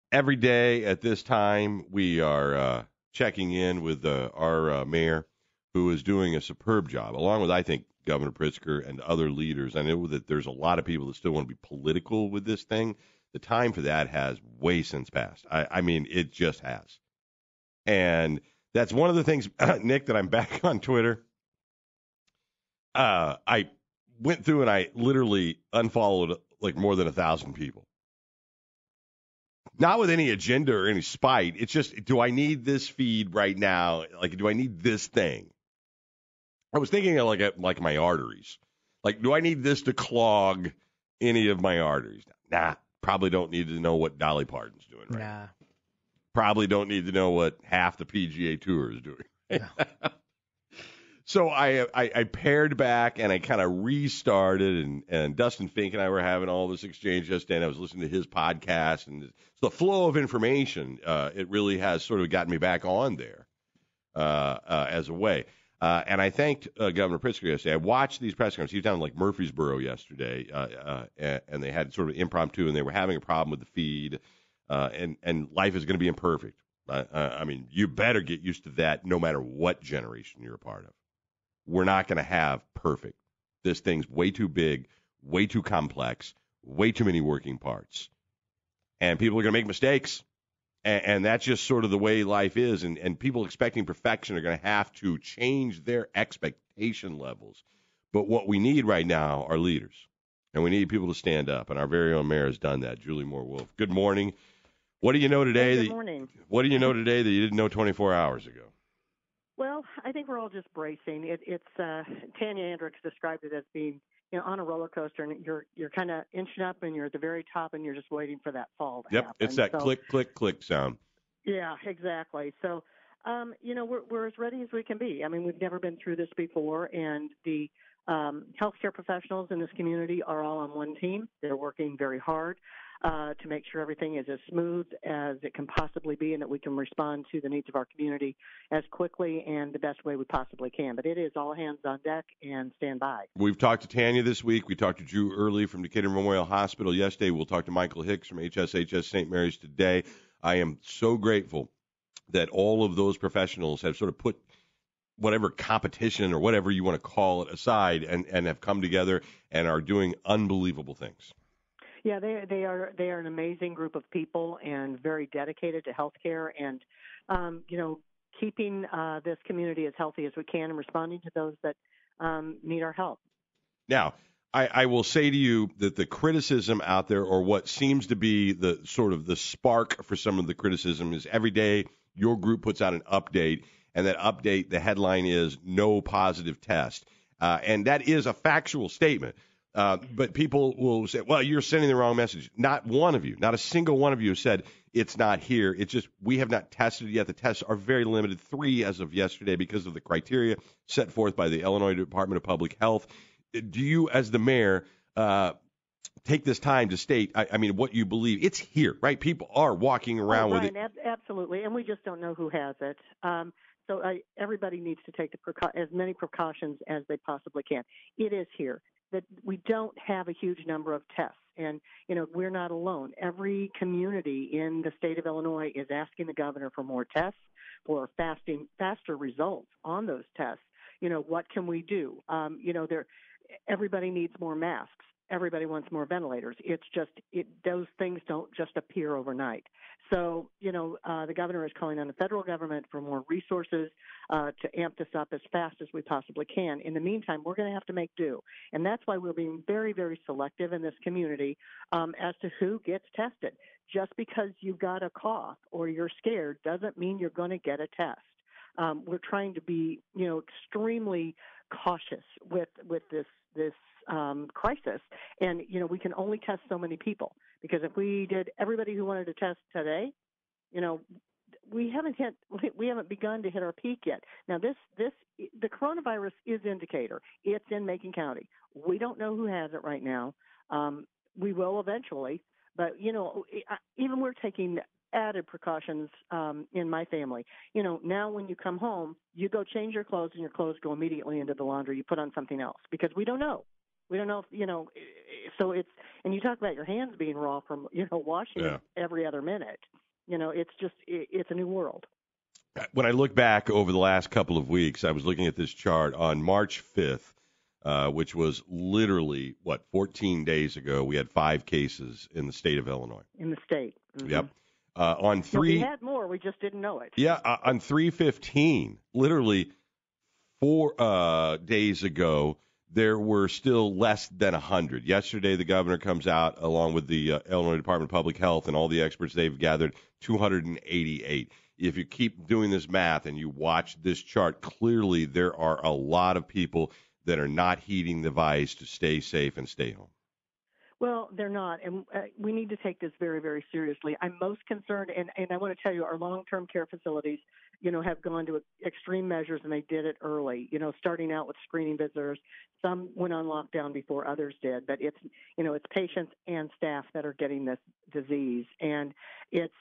Every day at this time, we are checking in with our mayor, who is doing a superb job, along with, I think, Governor Pritzker and other leaders. I know that there's a lot of people that still want to be political with this thing. The time for that has way since passed. I mean, it just has. And that's one of the things, Nick, that I'm back on Twitter. I went through and I literally unfollowed like more than 1,000 people. Not with any agenda or any spite. It's just, do I need this feed right now? Like, do I need this thing? I was thinking of like my arteries. Like, do I need this to clog any of my arteries? Nah, probably don't need to know what Dolly Parton's doing right now. Probably don't need to know what half the PGA Tour is doing. No. So I pared back and I kind of restarted, and Dustin Fink and I were having all this exchange yesterday, and I was listening to his podcast, and so the flow of information, it really has sort of gotten me back on there as a way. And I thanked Governor Pritzker yesterday. I watched these press conferences. He was down in like Murfreesboro yesterday, and they had sort of impromptu, and they were having a problem with the feed, and life is going to be imperfect. I mean, you better get used to that no matter what generation you're a part of. We're not going to have perfect. This thing's way too big, way too complex, way too many working parts. And people are going to make mistakes. And that's just sort of the way life is. And people expecting perfection are going to have to change their expectation levels. But what we need right now are leaders. And we need people to stand up. And our very own mayor has done that, Julie Moore-Wolf. Good morning. What do you know today? Hey, good morning. What do you know today that you didn't know 24 hours ago? Well, I think we're all just bracing. It's Tanya Andricks described it as being, on a roller coaster, and you're kind of inching up, and you're at the very top, and you're just waiting for that fall to happen. It's that click, click, click sound. Yeah, exactly. So, we're as ready as we can be. I mean, we've never been through this before, and the healthcare professionals in this community are all on one team. They're working very hard to make sure everything is as smooth as it can possibly be, and that we can respond to the needs of our community as quickly and the best way we possibly can. But it is all hands on deck and stand by. We've talked to Tanya this week. We talked to Drew Early from Decatur Memorial Hospital yesterday. We'll talk to Michael Hicks from HSHS St. Mary's today. I am so grateful that all of those professionals have sort of put whatever competition or whatever you want to call it aside and have come together and are doing unbelievable things. Yeah, they are an amazing group of people and very dedicated to healthcare and, keeping this community as healthy as we can and responding to those that need our help. Now, I will say to you that the criticism out there, or what seems to be the sort of the spark for some of the criticism, is every day your group puts out an update, and that update, the headline is no positive test. And that is a factual statement. But people will say, well, you're sending the wrong message. Not one of you, not a single one of you said it's not here. It's just we have not tested it yet. The tests are very limited, 3 as of yesterday, because of the criteria set forth by the Illinois Department of Public Health. Do you, as the mayor, take this time to state, I mean, what you believe? It's here, right? People are walking around with it. Absolutely, and we just don't know who has it. So everybody needs to take as many precautions as they possibly can. It is here. That we don't have a huge number of tests. And, we're not alone. Every community in the state of Illinois is asking the governor for more tests, for faster results on those tests. What can we do? Everybody needs more masks. Everybody wants more ventilators. It's just those things don't just appear overnight. So, the governor is calling on the federal government for more resources to amp this up as fast as we possibly can. In the meantime, we're going to have to make do. And that's why we're being very, very selective in this community as to who gets tested. Just because you've got a cough or you're scared doesn't mean you're going to get a test. We're trying to be, extremely cautious with this crisis. And, we can only test so many people, because if we did everybody who wanted to test today, we haven't begun to hit our peak yet. Now, the coronavirus is indicator. It's in Macon County. We don't know who has it right now. We will eventually, but, even we're taking added precautions in my family. Now when you come home, you go change your clothes, and your clothes go immediately into the laundry. You put on something else, because we don't know. We don't know if, so it's, and you talk about your hands being raw from, washing every other minute. It's a new world. When I look back over the last couple of weeks, I was looking at this chart on March 5th, which was literally, 14 days ago, we had 5 cases in the state of Illinois. In the state. Mm-hmm. Yep. On 3... we had more, we just didn't know it. Yeah, on 3/15, literally 4 days ago, there were still less than 100. Yesterday, the governor comes out, along with the Illinois Department of Public Health and all the experts they've gathered, 288. If you keep doing this math and you watch this chart, clearly there are a lot of people that are not heeding the advice to stay safe and stay home. Well, they're not, and we need to take this very, very seriously. I'm most concerned, and I want to tell you, our long-term care facilities, have gone to extreme measures, and they did it early, starting out with screening visitors. Some went on lockdown before others did, but it's patients and staff that are getting this disease, and it's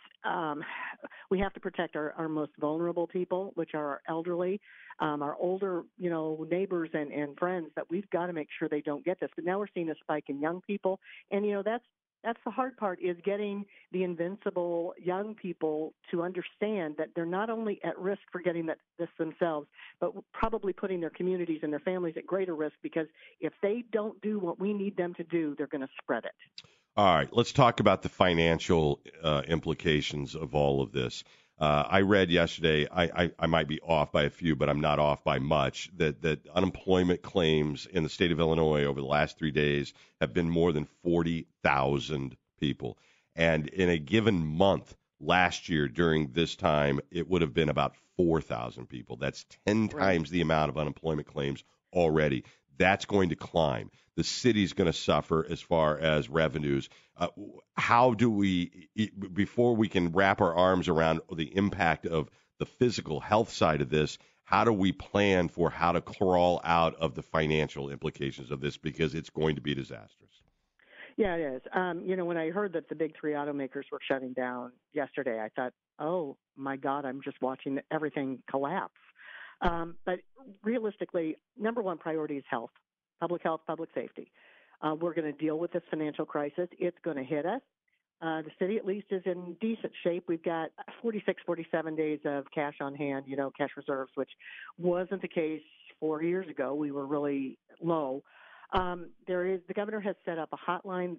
we have to protect our most vulnerable people, which are our elderly, our older, neighbors and friends, that we've got to make sure they don't get this. But now we're seeing a spike in young people, and that's the hard part, is getting the invincible young people to understand that they're not only at risk for getting this themselves, but probably putting their communities and their families at greater risk, because if they don't do what we need them to do, they're going to spread it. All right, let's talk about the financial implications of all of this. I read yesterday, I might be off by a few, but I'm not off by much, that unemployment claims in the state of Illinois over the last 3 days have been more than 40,000 people. And in a given month last year during this time, it would have been about 4,000 people. That's 10 times the amount of unemployment claims already. That's going to climb. The city's going to suffer as far as revenues. How do we, before we can wrap our arms around the impact of the physical health side of this, how do we plan for how to crawl out of the financial implications of this? Because it's going to be disastrous. Yeah, it is. When I heard that the big 3 automakers were shutting down yesterday, I thought, oh, my God, I'm just watching everything collapse. But realistically, number one priority is health, public safety. We're going to deal with this financial crisis. It's going to hit us. The city at least is in decent shape. We've got 46, 47 days of cash on hand, cash reserves, which wasn't the case 4 years ago. We were really low. The governor has set up a hotline,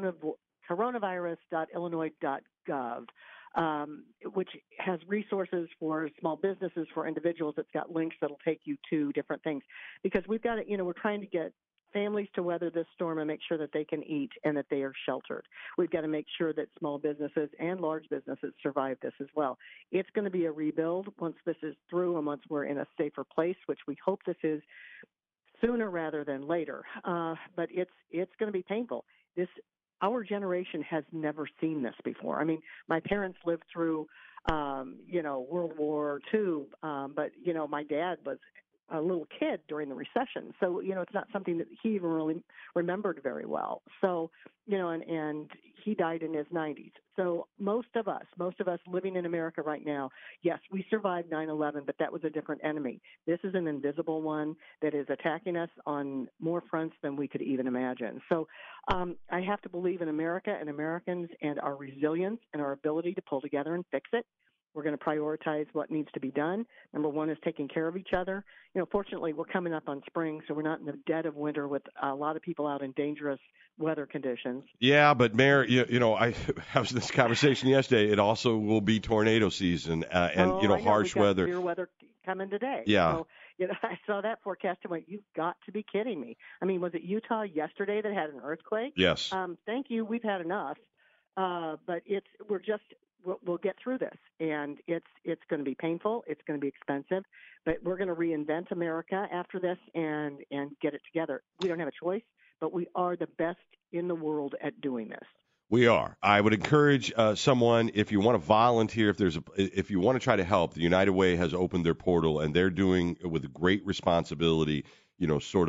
coronavirus.illinois.gov. Which has resources for small businesses, for individuals. It's got links that'll take you to different things, because we've got to, we're trying to get families to weather this storm and make sure that they can eat and that they are sheltered. We've got to make sure that small businesses and large businesses survive this as well. It's going to be a rebuild once this is through and once we're in a safer place, which we hope this is sooner rather than later. But it's going to be painful. Our generation has never seen this before. I mean, my parents lived through, World War II, but, my dad was a little kid during the recession. So, it's not something that he even really remembered very well. So, and he died in his 90s. So most of us living in America right now, yes, we survived 9/11, but that was a different enemy. This is an invisible one that is attacking us on more fronts than we could even imagine. So I have to believe in America and Americans and our resilience and our ability to pull together and fix it. We're going to prioritize what needs to be done. Number one is taking care of each other. Fortunately, we're coming up on spring, so we're not in the dead of winter with a lot of people out in dangerous weather conditions. Yeah, but Mayor, I was this conversation yesterday. It also will be tornado season and harsh weather. Severe weather coming today. Yeah. So, I saw that forecast and went, "You've got to be kidding me." I mean, was it Utah yesterday that had an earthquake? Yes. Thank you. We've had enough. But we'll get through this, and it's going to be painful. It's going to be expensive, but we're going to reinvent America after this and get it together. We don't have a choice, but we are the best in the world at doing this. We are. I would encourage someone, if you want to volunteer, if you want to try to help, the United Way has opened their portal, and they're doing with great responsibility, sort of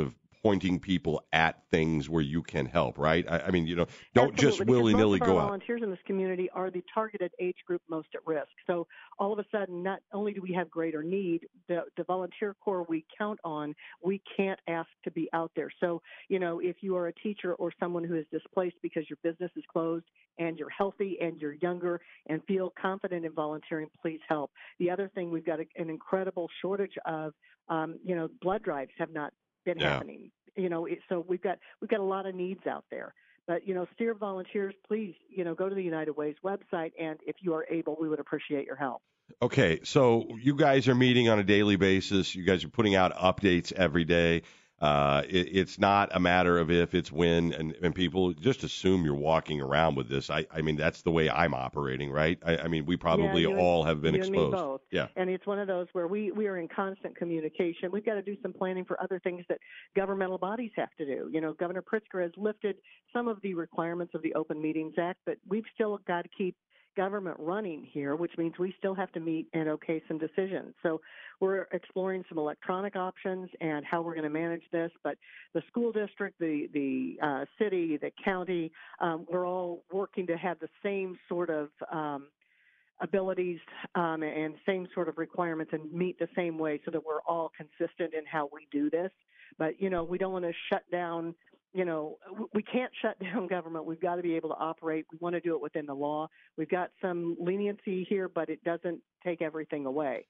pointing people at things where you can help, right? I mean, don't Absolutely, just willy-nilly because most of go our out. volunteers in this community are the targeted age group most at risk. So all of a sudden, not only do we have greater need, the volunteer corps we count on, we can't ask to be out there. So, if you are a teacher or someone who is displaced because your business is closed and you're healthy and you're younger and feel confident in volunteering, please help. The other thing, we've got an incredible shortage of, blood drives have not been happening. So we've got a lot of needs out there. But, Steer volunteers, please, go to the United Way's website, and if you are able, we would appreciate your help. Okay, so you guys are meeting on a daily basis. You guys are putting out updates every day. It's not a matter of if, it's when, and people just assume you're walking around with this. I mean, that's the way I'm operating, right? I mean, we probably all have been exposed. You and me both. Yeah. And it's one of those where we are in constant communication. We've got to do some planning for other things that governmental bodies have to do. Governor Pritzker has lifted some of the requirements of the Open Meetings Act, but we've still got to keep government running here, which means we still have to meet and okay some decisions. So we're exploring some electronic options and how we're going to manage this. But the school district, the city, the county, we're all working to have the same sort of abilities and same sort of requirements and meet the same way so that we're all consistent in how we do this. But, we don't want to shut down. We can't shut down government. We've got to be able to operate. We want to do it within the law. We've got some leniency here, but it doesn't take everything away.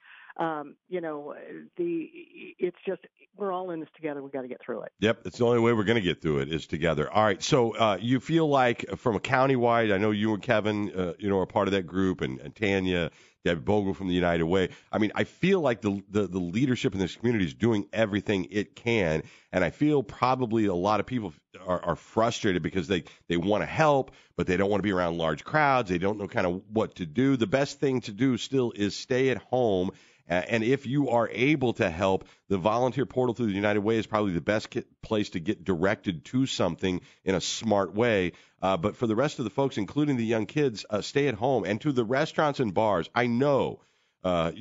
It's just we're all in this together. We've got to get through it. Yep, it's the only way we're going to get through it is together. All right, so you feel like from a countywide, I know you and Kevin, are part of that group, and Tanya, Deb Bogle from the United Way. I mean, I feel like the leadership in this community is doing everything it can, and I feel probably a lot of people are frustrated because they want to help, but they don't want to be around large crowds. They don't know kind of what to do. The best thing to do still is stay at home. And if you are able to help, the volunteer portal through the United Way is probably the best place to get directed to something in a smart way. But for the rest of the folks, including the young kids, stay at home. And to the restaurants and bars, I know that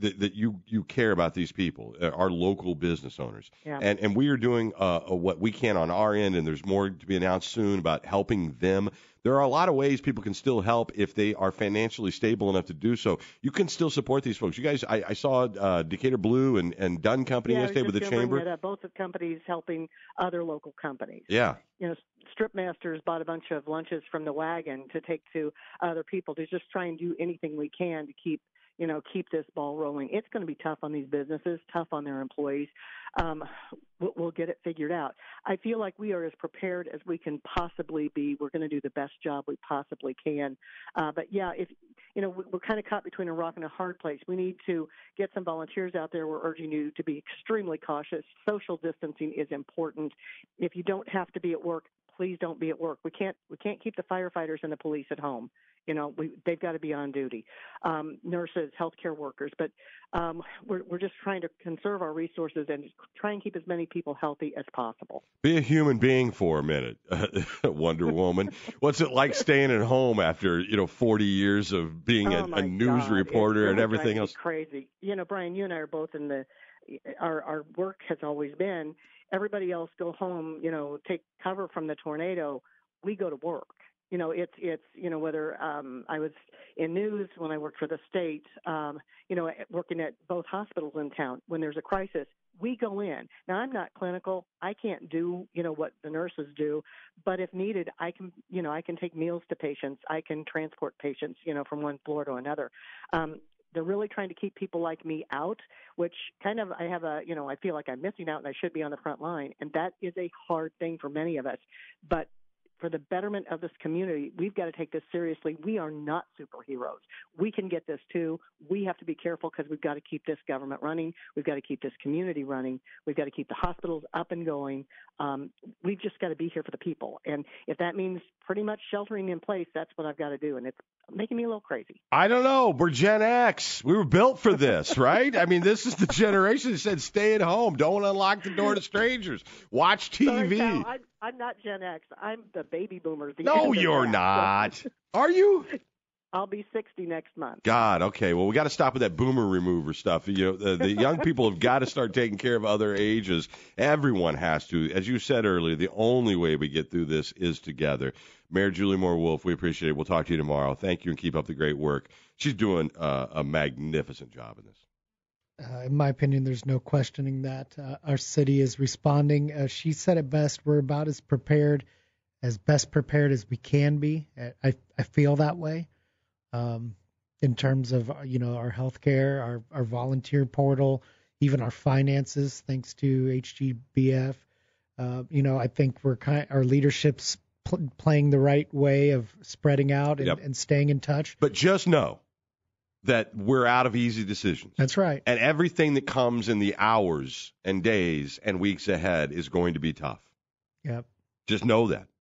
you care about these people, our local business owners. Yeah. And we are doing what we can on our end, and there's more to be announced soon about helping them. There are a lot of ways people can still help if they are financially stable enough to do so. You can still support these folks. You guys, I saw Decatur Blue and Dunn Company yesterday with the chamber. Both the companies helping other local companies. Yeah. Strip Masters bought a bunch of lunches from the wagon to take to other people to just try and do anything we can to keep this ball rolling. It's going to be tough on these businesses, tough on their employees. We'll get it figured out. I feel like we are as prepared as we can possibly be. We're going to do the best job we possibly can. But yeah, if we're kind of caught between a rock and a hard place. We need to get some volunteers out there. We're urging you to be extremely cautious. Social distancing is important. If you don't have to be at work, please don't be at work. We can't keep the firefighters and the police at home. They've got to be on duty. Nurses, healthcare workers, but we're just trying to conserve our resources and try and keep as many people healthy as possible. Be a human being for a minute, Wonder Woman. What's it like staying at home after 40 years of being a news reporter and everything else? Crazy. Brian, you and I are both in our work has always been. Everybody else go home, take cover from the tornado. We go to work. It's whether I was in news when I worked for the state, working at both hospitals in town. When there's a crisis, we go in. Now, I'm not clinical. I can't do, what the nurses do, but if needed, I can take meals to patients. I can transport patients, from one floor to another. They're really trying to keep people like me out, which kind of I feel like I'm missing out and I should be on the front line. And that is a hard thing for many of us. But for the betterment of this community, we've got to take this seriously. We are not superheroes. We can get this too. We have to be careful because we've got to keep this government running. We've got to keep this community running. We've got to keep the hospitals up and going. We've just got to be here for the people. And if that means pretty much sheltering in place, that's what I've got to do. And it's making me a little crazy. I don't know. We're Gen X. We were built for this, right? I mean, this is the generation that said stay at home. Don't unlock the door to strangers. Watch TV. Sorry, Cal, I'm not Gen X. I'm the baby boomers. No, you're not. Are you? I'll be 60 next month. God, okay. Well, we got to stop with that boomer remover stuff. The young people have got to start taking care of other ages. Everyone has to. As you said earlier, the only way we get through this is together. Mayor Julie Moore Wolf, we appreciate it. We'll talk to you tomorrow. Thank you, and keep up the great work. She's doing a magnificent job in this. In my opinion, there's no questioning that our city is responding. She said it best. We're about as best prepared as we can be. I feel that way. In terms of our healthcare, our volunteer portal, even our finances, thanks to HGBF. I think our leadership's playing the right way of spreading out and staying in touch. But just know that we're out of easy decisions. That's right. And everything that comes in the hours and days and weeks ahead is going to be tough. Yep. Just know that.